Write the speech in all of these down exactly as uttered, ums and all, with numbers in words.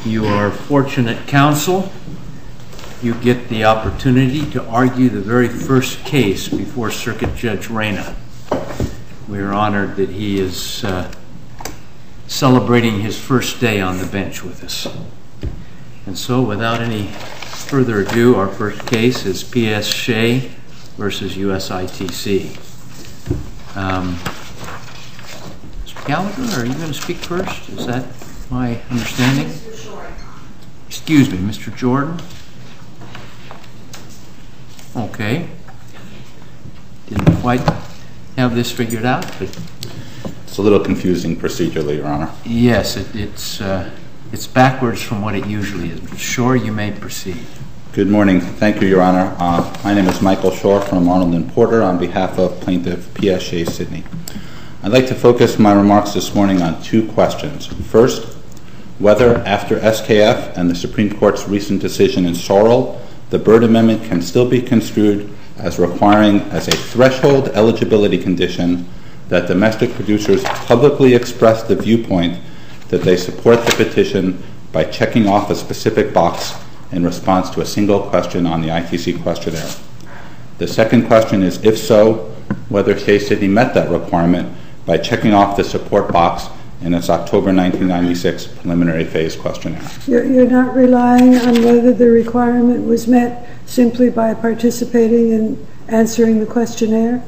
You are fortunate, counsel. You get the opportunity to argue the very first case before Circuit Judge Reyna. We are honored that he is uh, celebrating his first day on the bench with us. And so, without any further ado, our first case is P S Shea versus U S I T C. Um, Mister Gallagher, are you going to speak first? Is that my understanding? Mister Jordan. Excuse me, Mister Jordan? Okay. Didn't quite have this figured out, but it's a little confusing procedurally, Your Honor. Yes, it, it's uh, it's backwards from what it usually is. But sure, you may proceed. Good morning. Thank you, Your Honor. Uh, my name is Michael Shore from Arnold and Porter on behalf of Plaintiff P S Shea Sydney. I'd like to focus my remarks this morning on two questions. First, whether after S K F and the Supreme Court's recent decision in Sorrell, the Byrd Amendment can still be construed as requiring as a threshold eligibility condition that domestic producers publicly express the viewpoint that they support the petition by checking off a specific box in response to a single question on the I T C questionnaire. The second question is, if so, whether Shea Sydney met that requirement by checking off the support box in its October nineteen ninety-six preliminary phase questionnaire. You're, you're not relying on whether the requirement was met simply by participating in answering the questionnaire?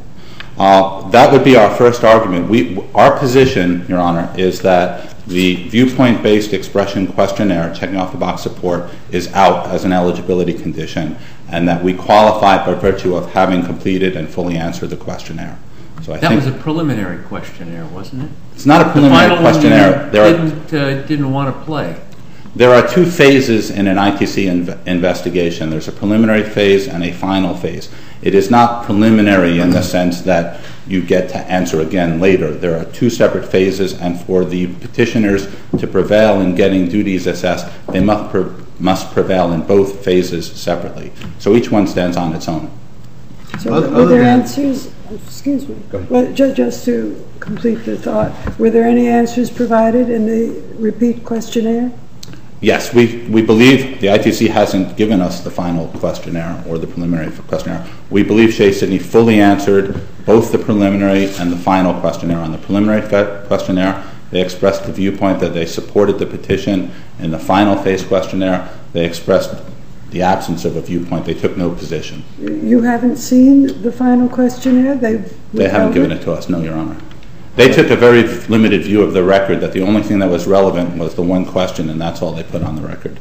Uh, that would be our first argument. We, our position, Your Honor, is that the viewpoint-based expression questionnaire, checking off the box support, is out as an eligibility condition, and that we qualify by virtue of having completed and fully answered the questionnaire. So I that think was a preliminary questionnaire, wasn't it? It's not a preliminary the final questionnaire. One there didn't, are, uh, didn't want to play. There are two phases in an I T C inv- investigation. There's a preliminary phase and a final phase. It is not preliminary in the sense that you get to answer again later. There are two separate phases, and for the petitioners to prevail in getting duties assessed, they must, pre- must prevail in both phases separately. So each one stands on its own. So other, were there answers, excuse me, well, just, just to complete the thought, were there any answers provided in the repeat questionnaire? Yes, we, we believe the I T C hasn't given us the final questionnaire or the preliminary questionnaire. We believe Shea Sydney fully answered both the preliminary and the final questionnaire. On the preliminary fe- questionnaire, they expressed the viewpoint that they supported the petition. In the final phase questionnaire, they expressed the absence of a viewpoint. They took no position. You haven't seen the final questionnaire? They've they haven't given it to us, no, Your Honor. They took a very limited view of the record, that the only thing that was relevant was the one question, and that's all they put on the record.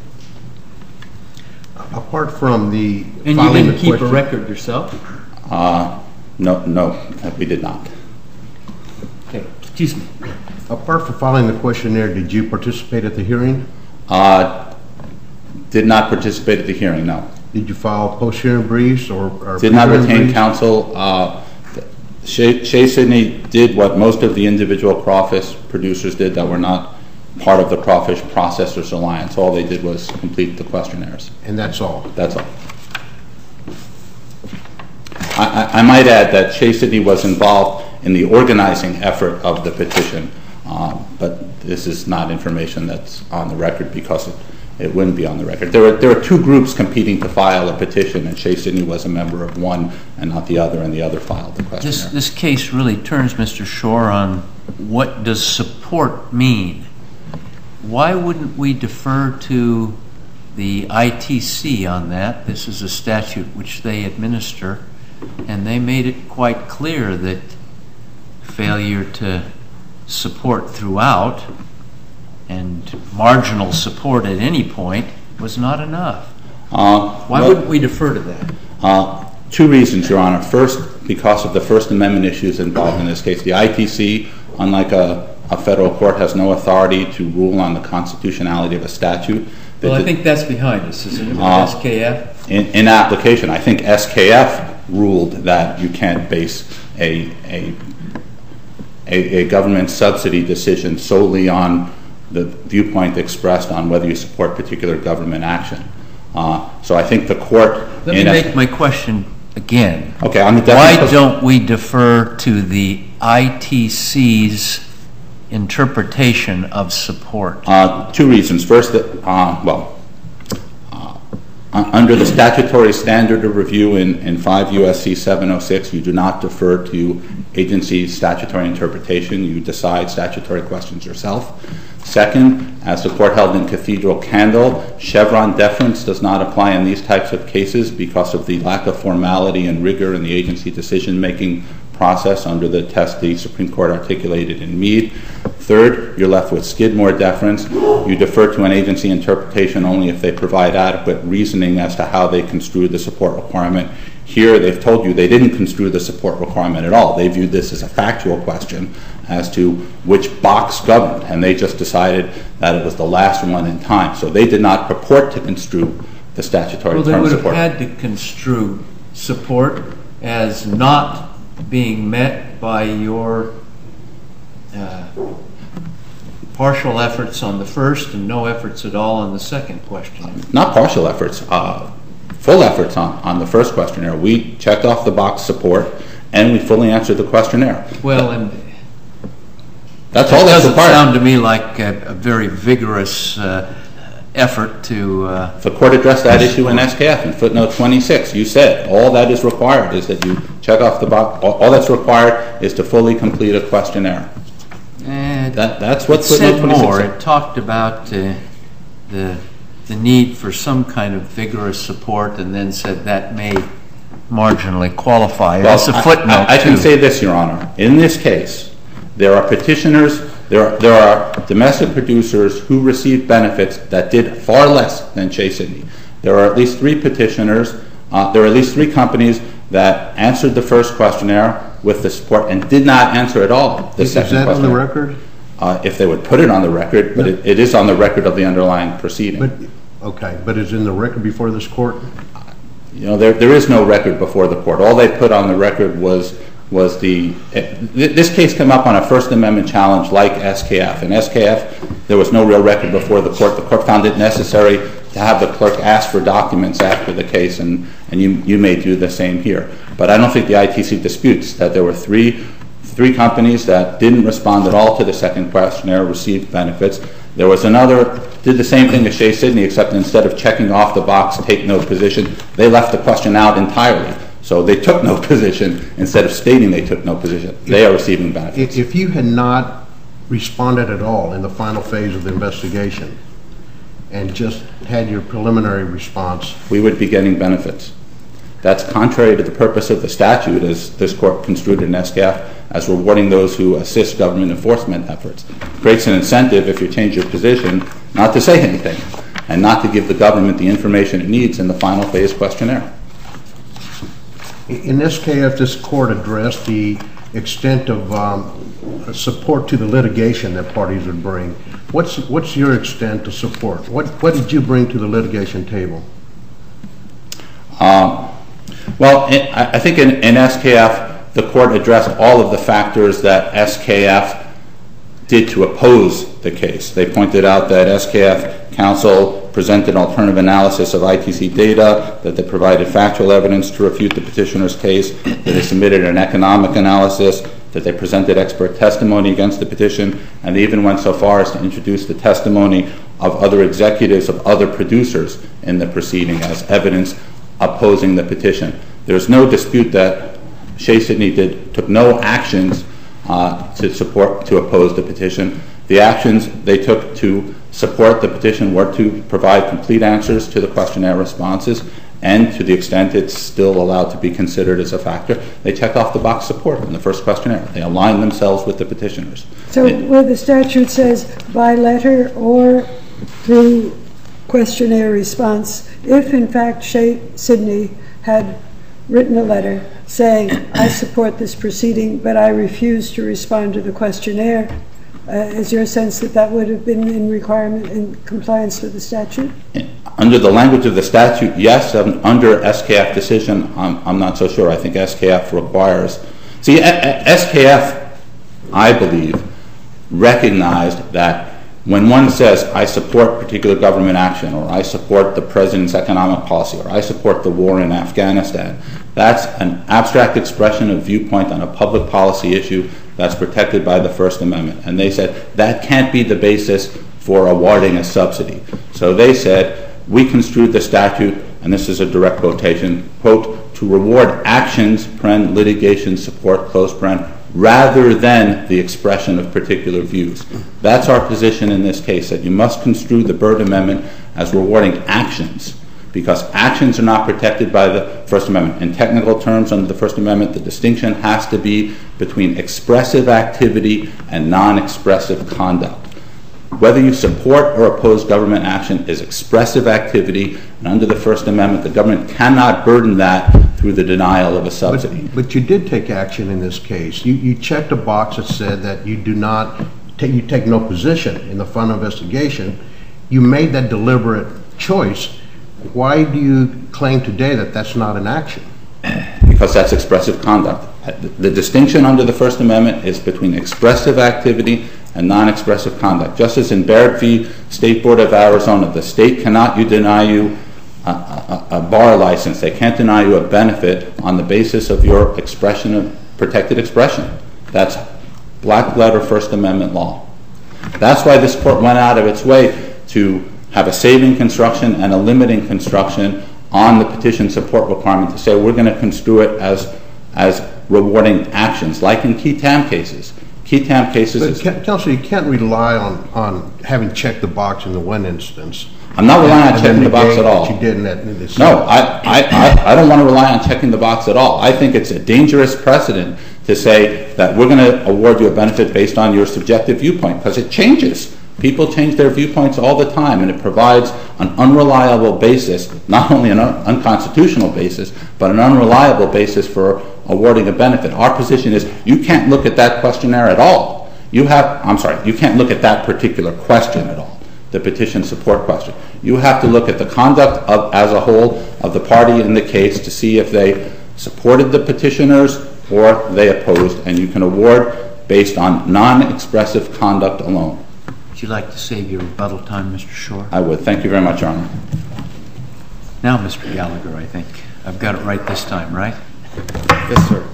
Apart from the and you didn't keep question, a record yourself? Uh, no, no, we did not. Okay, excuse me. Apart from filing the questionnaire, did you participate at the hearing? Uh, did not participate at the hearing, no. Did you file post-hearing briefs or? or did not retain briefs? counsel. Uh, Shea, Shea Sydney did what most of the individual crawfish producers did that were not part of the Crawfish Processors Alliance. All they did was complete the questionnaires. And that's all? That's all. I, I, I might add that Shea Sydney was involved in the organizing effort of the petition, um, but this is not information that's on the record because it, it wouldn't be on the record. There were, there were two groups competing to file a petition, and Shea Sydney was a member of one and not the other, and the other filed the questionnaire. This, this case really turns, Mister Shore, on what does support mean? Why wouldn't we defer to the I T C on that? This is a statute which they administer, and they made it quite clear that failure to support throughout and marginal support at any point was not enough. Uh, Why well, wouldn't we defer to that? Uh, two reasons, Your Honor. First, because of the First Amendment issues involved in this case. The I T C, unlike a, a federal court, has no authority to rule on the constitutionality of a statute. Well, I think that's behind us, isn't it, with uh, S K F? In, in application, I think S K F ruled that you can't base a, a, a, a government subsidy decision solely on the viewpoint expressed on whether you support particular government action. Uh, so I think the court... Let me make S- my question again. Okay. On the Why don't we defer to the I T C's interpretation of support? Uh, two reasons. First, that, uh, well, uh, under the statutory standard of review in, in five U S C seven oh six, you do not defer to agency statutory interpretation. You decide statutory questions yourself. Second, as the court held in Cathedral Candle, Chevron deference does not apply in these types of cases because of the lack of formality and rigor in the agency decision-making process under the test the Supreme Court articulated in Meade. Third, you're left with Skidmore deference. You defer to an agency interpretation only if they provide adequate reasoning as to how they construe the support requirement. Here, they've told you they didn't construe the support requirement at all. They viewed this as a factual question as to which box governed, and they just decided that it was the last one in time. So they did not purport to construe the statutory well, term support. support. Well, they would have had to construe support as not being met by your uh, partial efforts on the first and no efforts at all on the second question. Not partial efforts, uh, full efforts on, on the first questionnaire. We checked off the box support, and we fully answered the questionnaire. Well, and that's all that's doesn't required. sound to me like a, a very vigorous uh, effort to... Uh, the court addressed that issue in S K F in footnote twenty-six. You said all that is required is that you check off the box. All, all that's required is to fully complete a questionnaire. And that, that's what it footnote said twenty-six more. said. It talked about uh, the, the need for some kind of vigorous support and then said that may marginally qualify Well, as a footnote. I, I, I can too. say this, Your Honor. In this case, there are petitioners, there are, there are domestic producers who received benefits that did far less than Shea Sidney. There are at least three petitioners, uh, there are at least three companies that answered the first questionnaire with the support and did not answer at all the Is second that on the questionnaire. record? Uh, if they would put it on the record, but No. it, it is on the record of the underlying proceeding. But, okay, but is in the record before this court? You know, there, there is no record before the court. All they put on the record was was the uh, th- this case came up on a First Amendment challenge like S K F. In S K F, there was no real record before the court. The court found it necessary to have the clerk ask for documents after the case, and, and you you may do the same here. But I don't think the I T C disputes that there were three three companies that didn't respond at all to the second questionnaire, received benefits. There was another, did the same thing as Shea Sidney, except instead of checking off the box, take no position, they left the question out entirely. So they took no position instead of stating they took no position. They are receiving benefits. If you had not responded at all in the final phase of the investigation and just had your preliminary response, we would be getting benefits. That's contrary to the purpose of the statute, as this court construed in S K F, as rewarding those who assist government enforcement efforts. It creates an incentive, if you change your position, not to say anything and not to give the government the information it needs in the final phase questionnaire. in S K F, this court addressed the extent of um, support to the litigation that parties would bring. What's what's your extent of support? What what did you bring to the litigation table? Um, well, in, I think in, in S K F, the court addressed all of the factors that S K F did to oppose the case. They pointed out that S K F counsel presented alternative analysis of I T C data, that they provided factual evidence to refute the petitioner's case, that they submitted an economic analysis, that they presented expert testimony against the petition, and they even went so far as to introduce the testimony of other executives of other producers in the proceeding as evidence opposing the petition. There's no dispute that Shea Sidney did, took no actions uh, to support, to oppose the petition. The actions they took to support the petition were to provide complete answers to the questionnaire responses, and to the extent it's still allowed to be considered as a factor, they checked off the box support in the first questionnaire. They aligned themselves with the petitioners. So they, where the statute says by letter or through questionnaire response, if in fact Shea Sidney had written a letter saying, I support this proceeding, but I refuse to respond to the questionnaire, Uh, is your sense that that would have been in requirement, in compliance with the statute? Under the language of the statute, yes. Um, under S K F decision, I'm, I'm not so sure. I think S K F requires... See, a- a- S K F, I believe, recognized that when one says, I support particular government action, or I support the president's economic policy, or I support the war in Afghanistan, that's an abstract expression of viewpoint on a public policy issue that's protected by the First Amendment. And they said that can't be the basis for awarding a subsidy. So they said, we construed the statute, and this is a direct quotation, quote, to reward actions, paren, litigation support, close paren, rather than the expression of particular views. That's our position in this case, that you must construe the Byrd Amendment as rewarding actions, because actions are not protected by the First Amendment. In technical terms, under the First Amendment, the distinction has to be between expressive activity and non-expressive conduct. Whether you support or oppose government action is expressive activity, and under the First Amendment, the government cannot burden that through the denial of a subsidy. But, but you did take action in this case. You, you checked a box that said that you do not, take, you take no position in the fund investigation. You made that deliberate choice. Why do you claim today that that's not an action? Because that's expressive conduct. The distinction under the First Amendment is between expressive activity and non-expressive conduct. Just as in Barrett v. State Board of Arizona, the state cannot you deny you a, a, a bar license. They can't deny you a benefit on the basis of your expression of protected expression. That's black letter First Amendment law. That's why this court went out of its way to have a saving construction and a limiting construction on the petition support requirement to say we're going to construe it as as rewarding actions, like in key tam cases. Key tam cases. But, is, Counselor, you can't rely on, on having checked the box in the one instance. I'm not relying on checking the box at all. You did in that, in this no, I, I, I, I don't want to rely on checking the box at all. I think it's a dangerous precedent to say that we're going to award you a benefit based on your subjective viewpoint, because it changes. People change their viewpoints all the time, and it provides an unreliable basis, not only an un- unconstitutional basis, but an unreliable basis for awarding a benefit. Our position is you can't look at that questionnaire at all. You have, I'm sorry, you can't look at that particular question at all, the petition support question. You have to look at the conduct of, as a whole of the party in the case to see if they supported the petitioners or they opposed, and you can award based on non-expressive conduct alone. Would you like to save your rebuttal time, Mister Shore? I would. Thank you very much, Your Honor. Now, Mister Gallagher, I think. I've got it right this time, right? Yes, sir.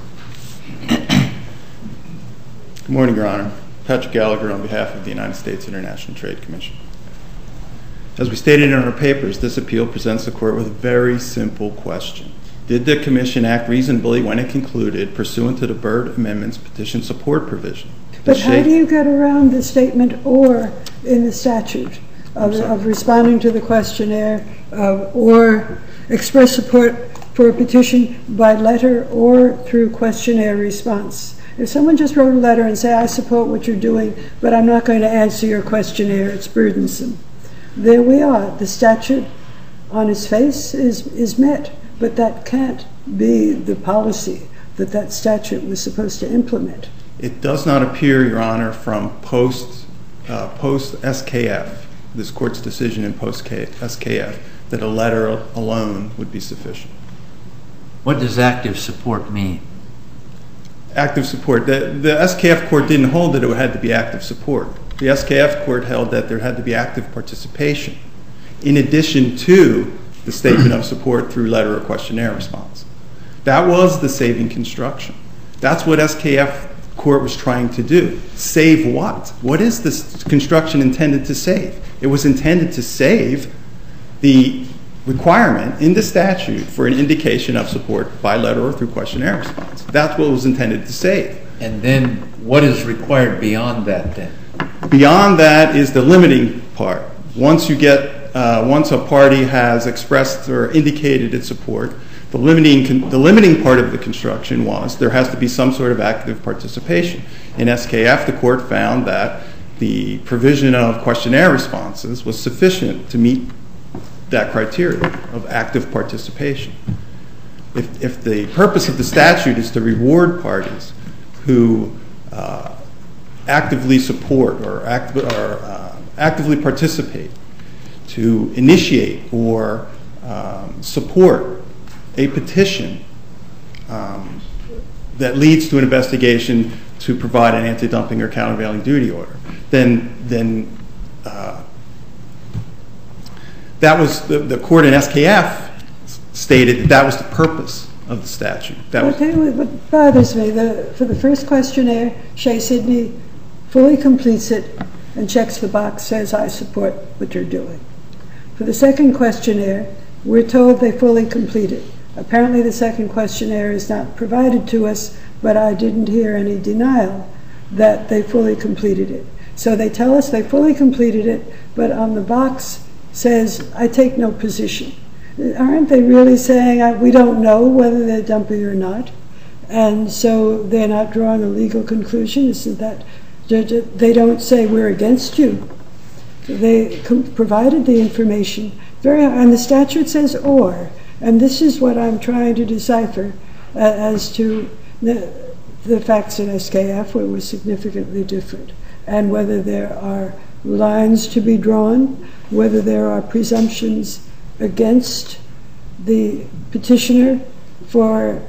Good morning, Your Honor. Patrick Gallagher on behalf of the United States International Trade Commission. As we stated in our papers, this appeal presents the Court with a very simple question. Did the Commission act reasonably when it concluded, pursuant to the Byrd Amendment's petition support provision? But how do you get around the statement "or" in the statute of, of responding to the questionnaire uh, or express support for a petition by letter or through questionnaire response? If someone just wrote a letter and said, I support what you're doing, but I'm not going to answer your questionnaire, it's burdensome. There we are. The statute on its face is, is met, but that can't be the policy that that statute was supposed to implement. It does not appear, Your Honor, from post uh, post S K F, this Court's decision in post S K F, that a letter alone would be sufficient. What does active support mean? Active support. The, the S K F Court didn't hold that it had to be active support. The S K F Court held that there had to be active participation, in addition to the statement of support through letter or questionnaire response. That was the saving construction. That's what S K F Court was trying to do. Save what? What is this construction intended to save? It was intended to save the requirement in the statute for an indication of support by letter or through questionnaire response. That's what it was intended to save. And then what is required beyond that then? Beyond that is the limiting part. Once you get, uh, once a party has expressed or indicated its support, The limiting, the limiting part of the construction was there has to be some sort of active participation. In S K F, the Court found that the provision of questionnaire responses was sufficient to meet that criteria of active participation. If, if the purpose of the statute is to reward parties who uh, actively support or, act, or uh, actively participate, to initiate or um, support a petition um, that leads to an investigation to provide an anti-dumping or countervailing duty order, then then uh, that was the, the court in S K F stated that that was the purpose of the statute. That I'll was, tell you what bothers me. The, for the first questionnaire, Shea Sidney fully completes it and checks the box, says, I support what you're doing. For the second questionnaire, we're told they fully complete it. Apparently the second questionnaire is not provided to us, but I didn't hear any denial that they fully completed it. So they tell us they fully completed it, but on the box says, I take no position. Aren't they really saying, we don't know whether they're dumping or not? And so they're not drawing a legal conclusion? Isn't that, they don't say we're against you. They provided the information, very, and the statute says or, and this is what I'm trying to decipher uh, as to the, the facts in S K F, where it was significantly different, and whether there are lines to be drawn, whether there are presumptions against the petitioner for,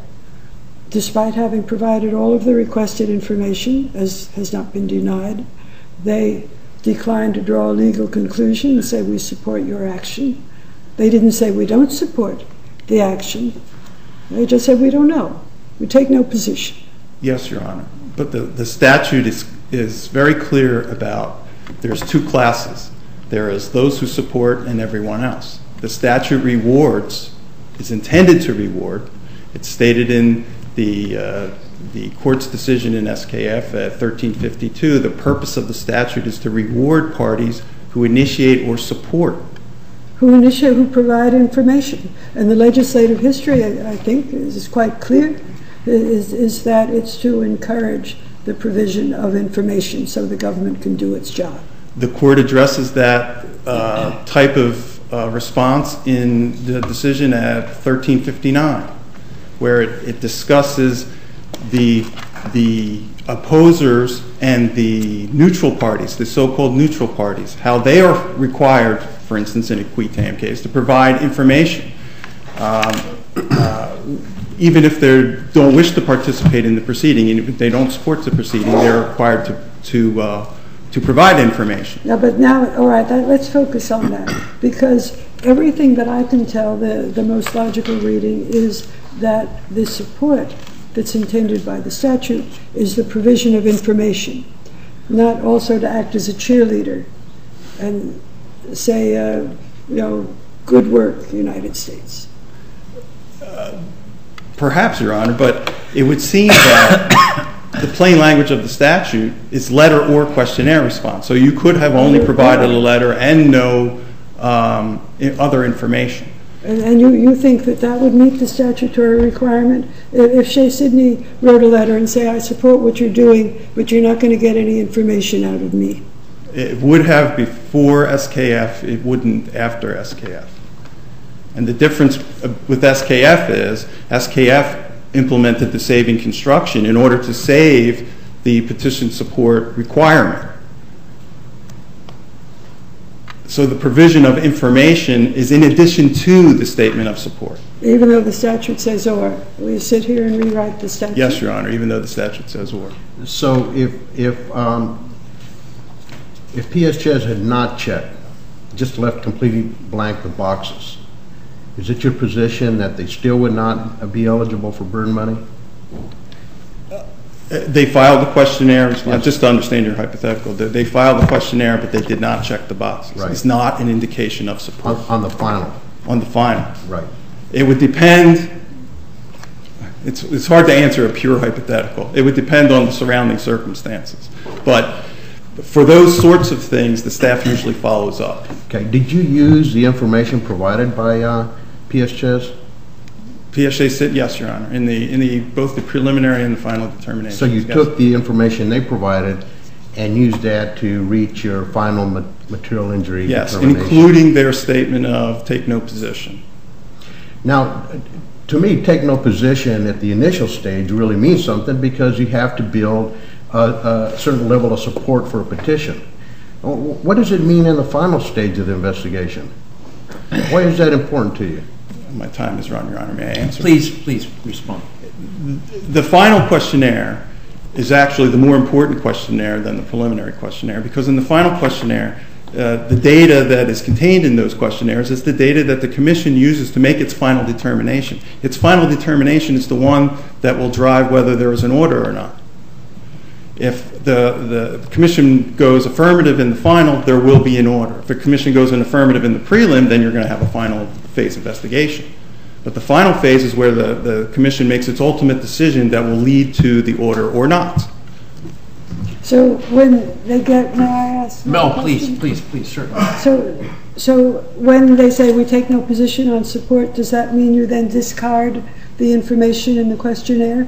despite having provided all of the requested information, as has not been denied, they declined to draw a legal conclusion and say we support your action. They didn't say we don't support the action. They just said we don't know. We take no position. yes, Your Honor. But the, the statute is, is very clear about there's two classes. There is those who support and everyone else. The statute rewards, is intended to reward. It's stated in the, uh, the court's decision in S K F at thirteen fifty-two, the purpose of the statute is to reward parties who initiate or support. Who initiate, who provide information. And the legislative history, I, I think, is quite clear, is, is that it's to encourage the provision of information so the government can do its job. The court addresses that uh, type of uh, response in the decision at thirteen fifty-nine, where it, it discusses the, the opposers and the neutral parties, the so-called neutral parties, how they are required, for instance, in a qui tam case, to provide information. Um, uh, even if they don't wish to participate in the proceeding, and if they don't support the proceeding, they're required to, to, uh, to provide information. Yeah, but now, all right, that, let's focus on that, because everything that I can tell, the, the most logical reading is that the support that's intended by the statute is the provision of information, not also to act as a cheerleader and say, uh, you know, good work, United States. Uh, perhaps, Your Honor, but it would seem that the plain language of the statute is letter or questionnaire response. So you could have only provided a letter and no um, other information. And, and you, you think that that would meet the statutory requirement? If Shea Sidney wrote a letter and say, I support what you're doing, but you're not going to get any information out of me. It would have before S K F, it wouldn't after S K F. And the difference with S K F is S K F implemented the saving construction in order to save the petition support requirement. So the provision of information is in addition to the statement of support. Even though the statute says or. Will you sit here and rewrite the statute? Yes, Your Honor, even though the statute says or. So if, if, um, if P S Chess had not checked, just left completely blank the boxes, is it your position that they still would not be eligible for burn money? They filed the questionnaire, yes. Just to understand your hypothetical, they filed the questionnaire, but they did not check the boxes. Right. It's not an indication of support. On, on the final? On the final. Right. It would depend, it's, it's hard to answer a pure hypothetical. It would depend on the surrounding circumstances. But for those sorts of things, the staff usually follows up. Okay. Did you use the information provided by uh, P S Chess? P S A said yes, Your Honor, in the in the both the preliminary and the final determination. So you yes. took the information they provided and used that to reach your final ma material injury yes, determination? Yes, including their statement of take no position. Now, to me, take no position at the initial stage really means something because you have to build a, a certain level of support for a petition. What does it mean in the final stage of the investigation? Why is that important to you? My time is run, Your Honor. May I answer? Please, please respond. The final questionnaire is actually the more important questionnaire than the preliminary questionnaire because in the final questionnaire, Uh, the data that is contained in those questionnaires is the data that the Commission uses to make its final determination. Its final determination is the one that will drive whether there is an order or not. If the, the Commission goes affirmative in the final, there will be an order. If the Commission goes in affirmative in the prelim, then you're going to have a final phase investigation. But the final phase is where the, the Commission makes its ultimate decision that will lead to the order or not. So when they get, may I ask? No, please, please, please, certainly. So, so when they say we take no position on support, does that mean you then discard the information in the questionnaire?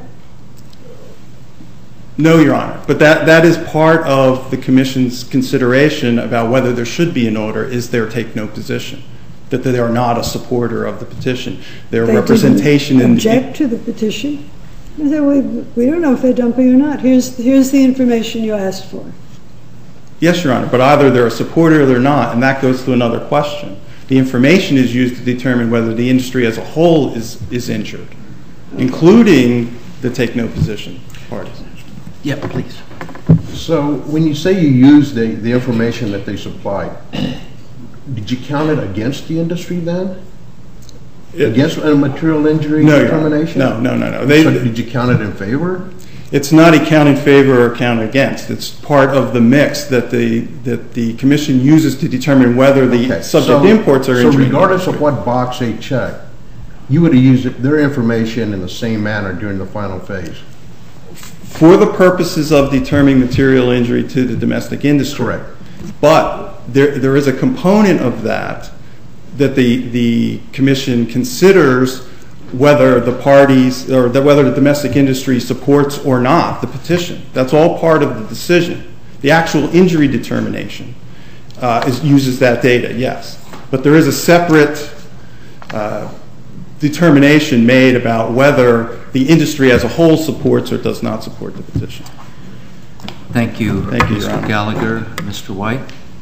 No, Your Honor. But that, that is part of the Commission's consideration about whether there should be an order, is their take no position, that they are not a supporter of the petition. Their They representation didn't in object to the petition? They said, we, we don't know if they're dumping or not. Here's, here's the information you asked for. Yes, Your Honor, but either they're a supporter or they're not, and that goes to another question. The information is used to determine whether the industry as a whole is, is injured, including the take no position parties. Yeah, please. So when you say you use the, the information that they supplied, did you count it against the industry then? It, against a material injury no, determination? No, no, no, no. They, so did you count it in favor? It's not a count in favor or count against. It's part of the mix that the that the Commission uses to determine whether the okay. subject so, imports are so injured. So regardless of what box they check, you would have used it, their information in the same manner during the final phase? For the purposes of determining material injury to the domestic industry. Correct. But there there is a component of that that the the Commission considers whether the parties or that whether the domestic industry supports or not the petition. That's all part of the decision. The actual injury determination uh, is, uses that data, yes. But there is a separate uh, determination made about whether the industry as a whole supports or does not support the petition. Thank you, Thank you, Your Mister Honor. Gallagher. Mister White?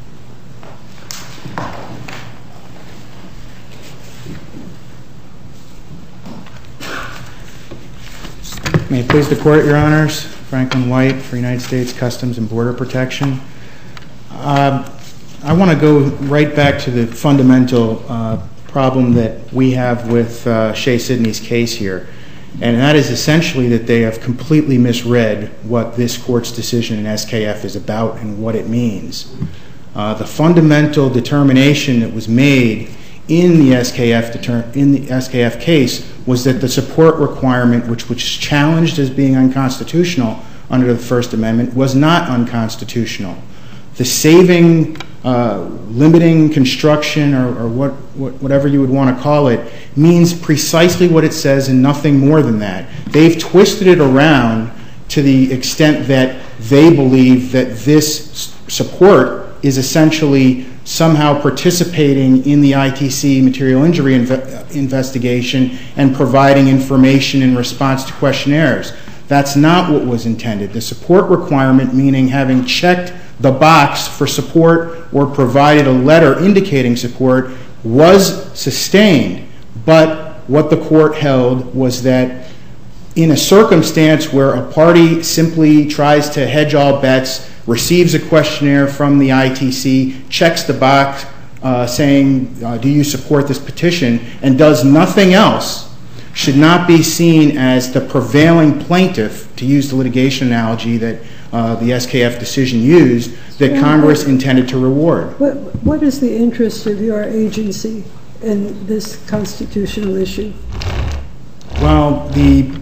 May it please the Court, Your Honors. Franklin White for United States Customs and Border Protection. Uh, I want to go right back to the fundamental uh, problem that we have with uh, Shea Sidney's case here, and that is essentially that they have completely misread what this Court's decision in S K F is about and what it means. Uh, the fundamental determination that was made in the S K F deter- in the S K F case was that the support requirement, which was challenged as being unconstitutional under the First Amendment, was not unconstitutional. The saving, uh, limiting construction, or, or what, what, whatever you would want to call it, means precisely what it says and nothing more than that. They've twisted it around to the extent that they believe that this support is essentially somehow participating in the I T C material injury inve- investigation and providing information in response to questionnaires. That's not what was intended. The support requirement, meaning having checked the box for support or provided a letter indicating support, was sustained. But what the Court held was that in a circumstance where a party simply tries to hedge all bets, receives a questionnaire from the I T C, checks the box uh, saying, uh, do you support this petition, and does nothing else, should not be seen as the prevailing plaintiff, to use the litigation analogy that uh, the S K F decision used, that Congress intended to reward. What, what is the interest of your agency in this constitutional issue? Well, the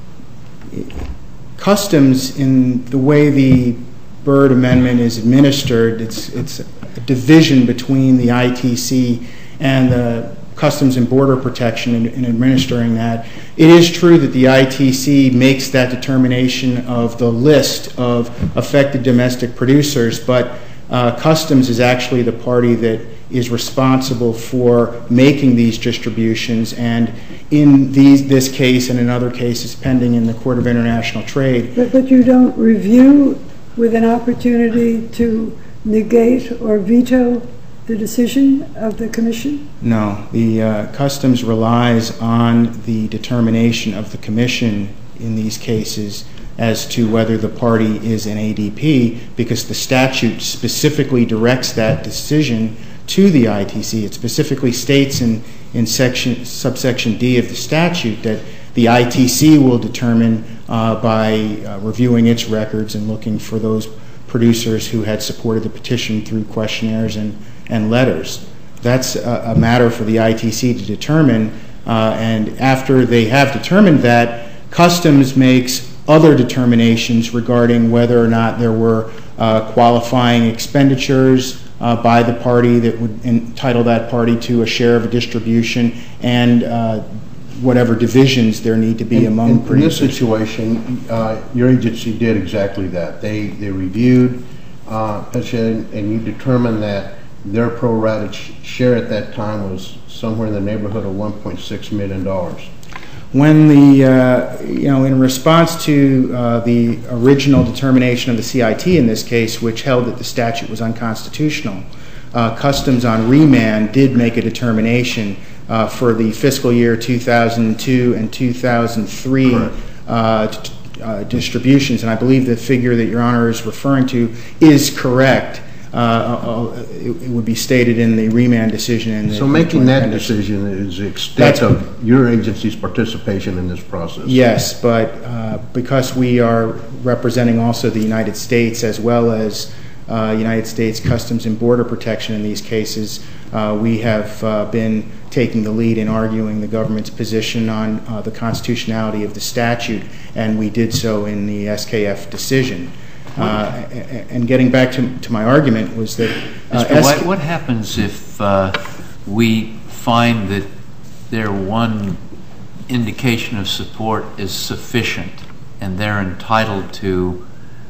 customs, in the way the Byrd Amendment is administered, it's, it's a division between the I T C and the Customs and Border Protection in, in administering that. It is true that the I T C makes that determination of the list of affected domestic producers, but uh, Customs is actually the party that is responsible for making these distributions, and in these, this case and in other cases pending in the Court of International Trade. But, but you don't review with an opportunity to negate or veto the decision of the Commission? No. The uh, Customs relies on the determination of the Commission in these cases as to whether the party is an A D P, because the statute specifically directs that decision to the I T C. It specifically states in, in section, subsection D of the statute that the I T C will determine uh, by uh, reviewing its records and looking for those producers who had supported the petition through questionnaires and, and letters. That's a, a matter for the I T C to determine, uh, and after they have determined that, Customs makes other determinations regarding whether or not there were uh, qualifying expenditures uh, by the party that would entitle that party to a share of a distribution, and uh, whatever divisions there need to be in, among in, producers. In this situation, uh, your agency did exactly that. They they reviewed uh, and, and you determined that their pro-rata sh share at that time was somewhere in the neighborhood of one point six million dollars. When the, uh, you know, in response to uh, the original determination of the C I T in this case, which held that the statute was unconstitutional, uh, Customs on remand did make a determination uh, for the fiscal year two thousand two and two thousand three uh, uh, distributions, and I believe the figure that Your Honor is referring to is correct. Uh, it, it would be stated in the remand decision. In the, so making that decision is the extent That's, of your agency's participation in this process. Yes, but uh, because we are representing also the United States as well as uh, United States Customs and Border Protection in these cases, uh, we have uh, been taking the lead in arguing the government's position on uh, the constitutionality of the statute, and we did so in the S K F decision. Uh, and getting back to, to my argument was that uh, Mister White, what happens if uh, we find that their one indication of support is sufficient and they're entitled to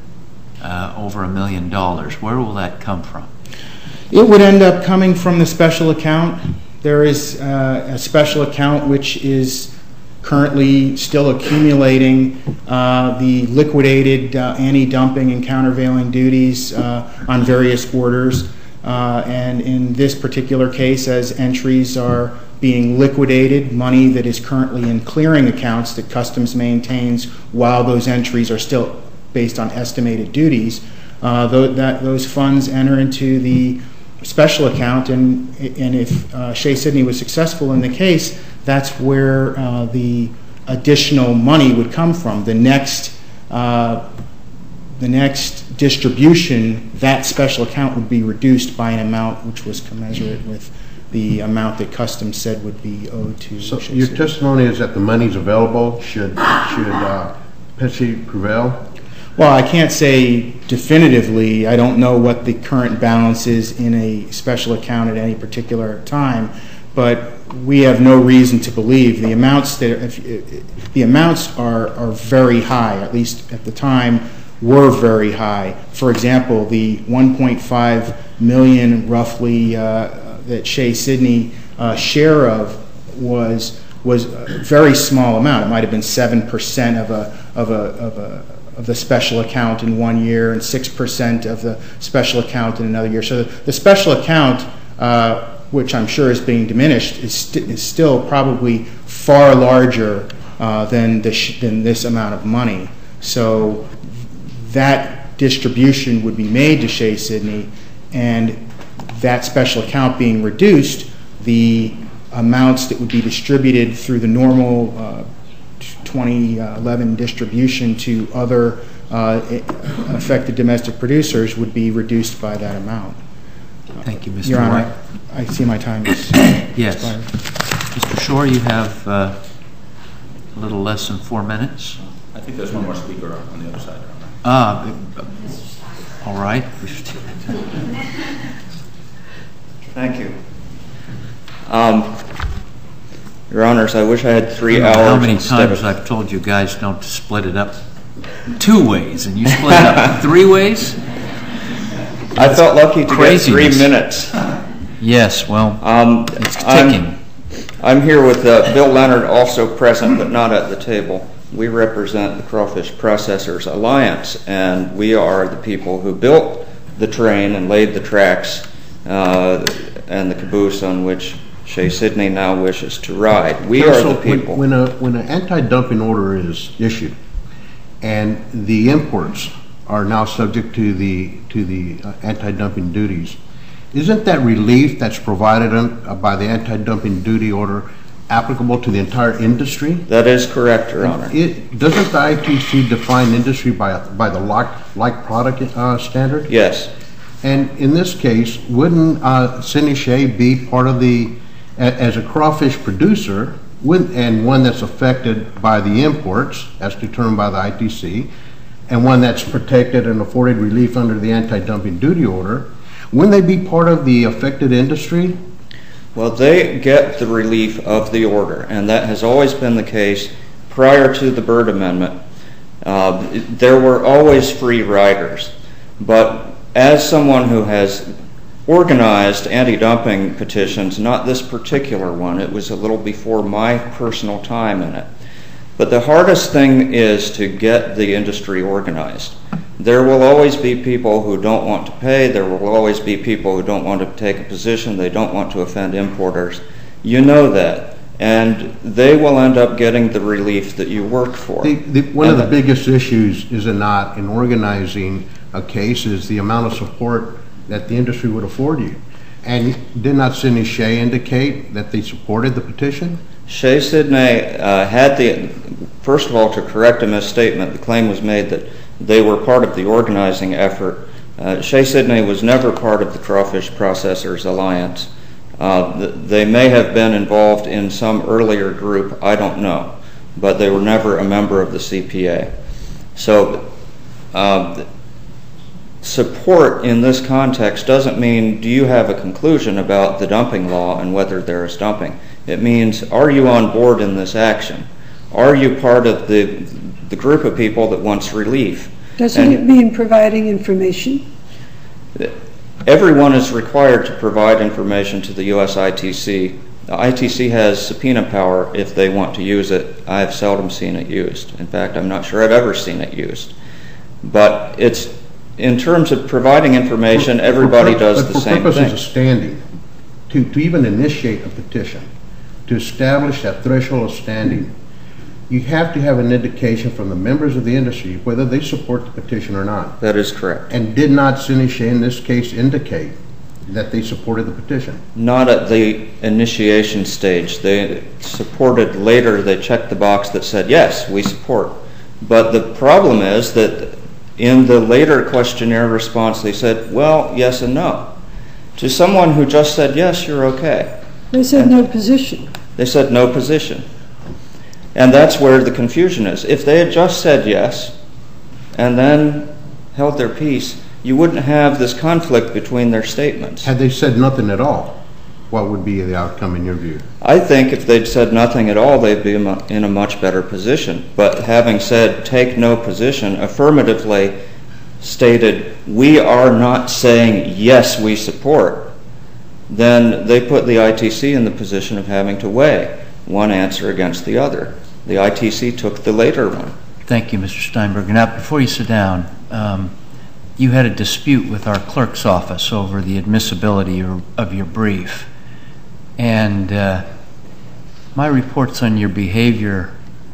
uh, over a million dollars? Where will that come from? It would end up coming from the special account. There is uh, a special account which is currently still accumulating uh, the liquidated uh, anti-dumping and countervailing duties uh, on various orders. Uh, and in this particular case, as entries are being liquidated, money that is currently in clearing accounts that Customs maintains while those entries are still based on estimated duties, uh, th that, those funds enter into the special account, and, and if uh, Shea Sidney was successful in the case, that's where uh, the additional money would come from. The next, uh, the next distribution, that special account would be reduced by an amount which was commensurate with the amount that Customs said would be owed to So Shea your Sidney. testimony is that the money's available should, should uh, Pesci prevail? Well, I can't say definitively. I don't know what the current balance is in a special account at any particular time, but we have no reason to believe the amounts that if, if, the amounts are are very high. At least at the time, were very high. For example, the one point five million roughly uh, that Shea Sidney uh, share of was was a very small amount. It might have been seven percent of a of a of a of the special account in one year and six percent of the special account in another year. So the, the special account, uh, which I'm sure is being diminished, is, st is still probably far larger uh, than, the sh than this amount of money. So that distribution would be made to Shea Sidney, and that special account being reduced, the amounts that would be distributed through the normal uh, twenty eleven distribution to other uh, affected domestic producers would be reduced by that amount. Thank you, Mister Your White. Honor, I see my time is yes. expired. Mister Shore, you have uh, a little less than four minutes. I think there's one more speaker on the other side. Ah, all right. Thank you. Um, Your Honors, I wish I had three I hours. don't know how many instead times of, I've told you guys don't split it up two ways, and you split it up three ways? I felt lucky to Craziness. get three minutes. Yes, well, Um, it's I'm, ticking. I'm here with uh, Bill Leonard, also present but not at the table. We represent the Crawfish Processors Alliance, and we are the people who built the train and laid the tracks uh, and the caboose on which Shea Sidney now wishes to ride. We Counsel, are the people. When, when, a, when an anti-dumping order is issued, and the imports are now subject to the to the uh, anti-dumping duties. Isn't that relief that's provided on, uh, by the anti-dumping duty order applicable to the entire industry? That is correct, Your Honor. It, doesn't the I T C define industry by by the like, like product uh, standard? Yes. And in this case, wouldn't uh, Sidney Shea be part of the, as a crawfish producer, would, and one that's affected by the imports, as determined by the I T C, and one that's protected and afforded relief under the anti-dumping duty order, wouldn't they be part of the affected industry? Well, they get the relief of the order, and that has always been the case prior to the Byrd Amendment. Uh, there were always free riders, but as someone who has organized anti-dumping petitions, not this particular one, it was a little before my personal time in it, but the hardest thing is to get the industry organized. There will always be people who don't want to pay. There will always be people who don't want to take a position. They don't want to offend importers. You know that. And they will end up getting the relief that you work for. The, the, one and of the biggest issues, is it not, in organizing a case is the amount of support that the industry would afford you. And did not Sidney Shea indicate that they supported the petition? Shea Sidney uh, had the, first of all, to correct a misstatement, the claim was made that they were part of the organizing effort. Uh, Shea Sidney was never part of the Crawfish Processors Alliance. Uh, th they may have been involved in some earlier group, I don't know, but they were never a member of the C P A. So uh, support in this context doesn't mean do you have a conclusion about the dumping law and whether there is dumping. It means, are you on board in this action? Are you part of the, the group of people that wants relief? Doesn't and it mean providing information? Everyone is required to provide information to the U S I T C. The I T C has subpoena power if they want to use it. I have seldom seen it used. In fact, I'm not sure I've ever seen it used. But it's, in terms of providing information, everybody for, does but the same thing. For purposes of standing, to, to even initiate a petition, to establish that threshold of standing, you have to have an indication from the members of the industry whether they support the petition or not. That is correct. And did not Sidney Shea in this case indicate that they supported the petition? Not at the initiation stage. They supported later, they checked the box that said, yes, we support. But the problem is that in the later questionnaire response, they said, well, yes and no. To someone who just said, yes, you're okay. They said no position. They said no position. And that's where the confusion is. If they had just said yes and then held their peace, you wouldn't have this conflict between their statements. Had they said nothing at all, what would be the outcome in your view? I think if they'd said nothing at all, they'd be in a much better position. But having said take no position, affirmatively stated we are not saying yes, we support, then they put the I T C in the position of having to weigh one answer against the other. The I T C took the later one. Thank you, Mister Steinberg. Now, before you sit down, um, you had a dispute with our clerk's office over the admissibility of your brief. And uh, my reports on your behavior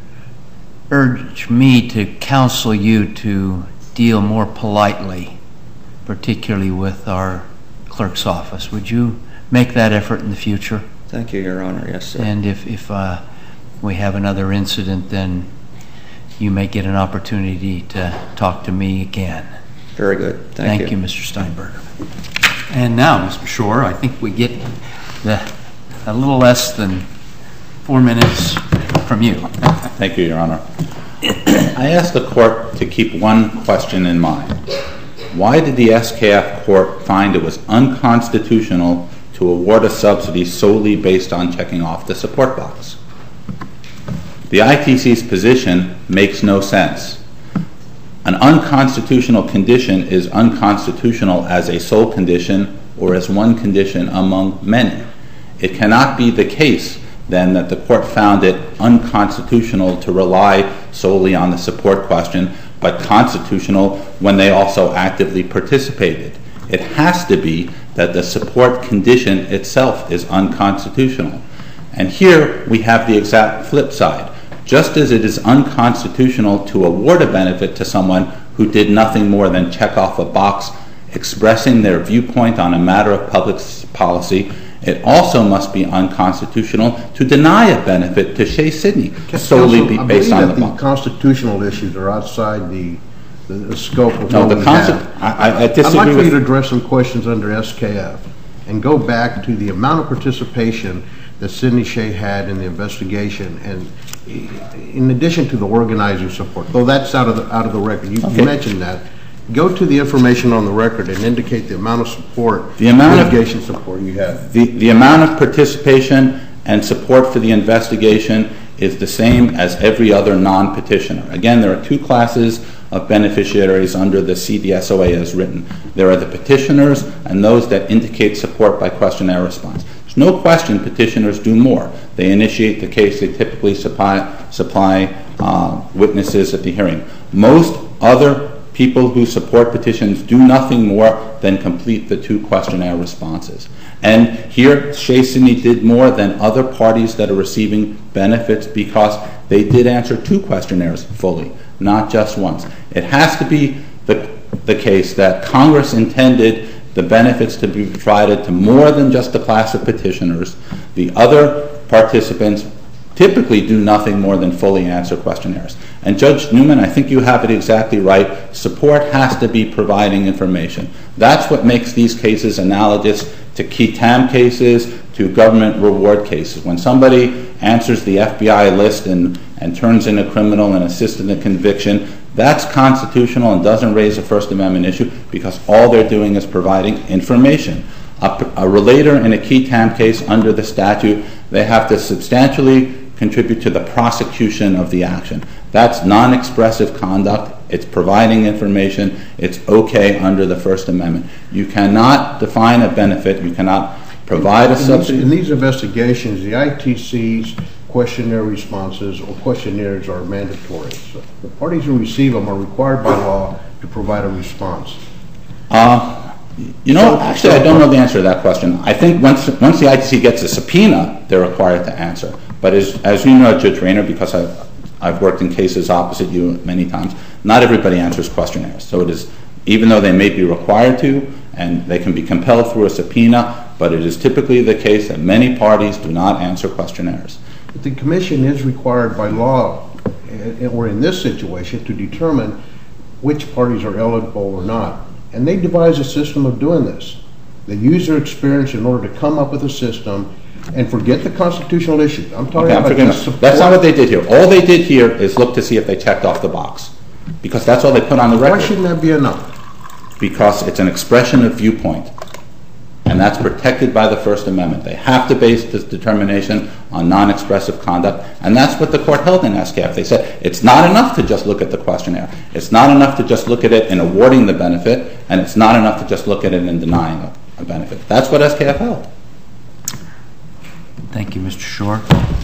urge me to counsel you to deal more politely, particularly with our clerk's office. Would you make that effort in the future? Thank you, Your Honor. Yes, sir. And if, if uh, we have another incident, then you may get an opportunity to talk to me again. Very good. Thank, Thank you. you, Mister Steinberg. And now, Mister Shore, I think we get the, a little less than four minutes from you. Thank you, Your Honor. I asked the court to keep one question in mind. Why did the S K F court find it was unconstitutional to award a subsidy solely based on checking off the support box? The I T C's position makes no sense. An unconstitutional condition is unconstitutional as a sole condition or as one condition among many. It cannot be the case, then, that the court found it unconstitutional to rely solely on the support question, but constitutional when they also actively participated. It has to be that the support condition itself is unconstitutional. And here we have the exact flip side. just as it is unconstitutional to award a benefit to someone who did nothing more than check off a box expressing their viewpoint on a matter of public policy, it also must be unconstitutional to deny a benefit to Shea Sidney solely be based on the box. I believe that the constitutional issues are outside the, the, the scope of no, what the we concept, have. I, I disagree I'd like for with you to address some questions under S K F and go back to the amount of participation that Sidney Shea had in the investigation, and in addition to the organizing support, though that's out of the, out of the record. You, okay. you mentioned that. Go to the information on the record and indicate the amount of support, the amount litigation of, support you had. The, the amount of participation and support for the investigation is the same as every other non-petitioner. Again, there are two classes of beneficiaries under the C D S O A as written. There are the petitioners and those that indicate support by questionnaire response. There's no question petitioners do more. They initiate the case. They typically supply, supply uh, witnesses at the hearing. Most other people who support petitions do nothing more than complete the two questionnaire responses. And here, Shea Sidney did more than other parties that are receiving benefits because they did answer two questionnaires fully, not just once. It has to be the, the case that Congress intended the benefits to be provided to more than just the class of petitioners. The other participants typically do nothing more than fully answer questionnaires. And Judge Newman, I think you have it exactly right. Support has to be providing information. That's what makes these cases analogous to key tam cases, to government reward cases. When somebody answers the F B I list and, and turns in a criminal and assists in a conviction, that's constitutional and doesn't raise a First Amendment issue because all they're doing is providing information. A, a relator in a key tam case under the statute, they have to substantially contribute to the prosecution of the action. That's non-expressive conduct. It's providing information. It's okay under the First Amendment. You cannot define a benefit. You cannot provide a subsidy. In these investigations, the I T C's questionnaire responses or questionnaires are mandatory. So the parties who receive them are required by law to provide a response. Uh, you know, actually, I don't know the answer to that question. I think once once the I T C gets a subpoena, they're required to answer. But as, as you know, Judge Rayner, because I've, I've worked in cases opposite you many times, not everybody answers questionnaires. So it is, even though they may be required to, and they can be compelled through a subpoena, but it is typically the case that many parties do not answer questionnaires. But the Commission is required by law, or in this situation, to determine which parties are eligible or not. And they devise a system of doing this. They use their experience in order to come up with a system and forget the constitutional issues. I'm talking Okay, about just support. That's not what they did here. All they did here is look to see if they checked off the box, because that's all they put on the record. Why shouldn't that be enough? Because it's an expression of viewpoint, and that's protected by the First Amendment. They have to base this determination on non-expressive conduct, and that's what the court held in S K F. They said it's not enough to just look at the questionnaire. It's not enough to just look at it in awarding the benefit, and it's not enough to just look at it in denying a, a benefit. That's what S K F held. Thank you, Mister Shore.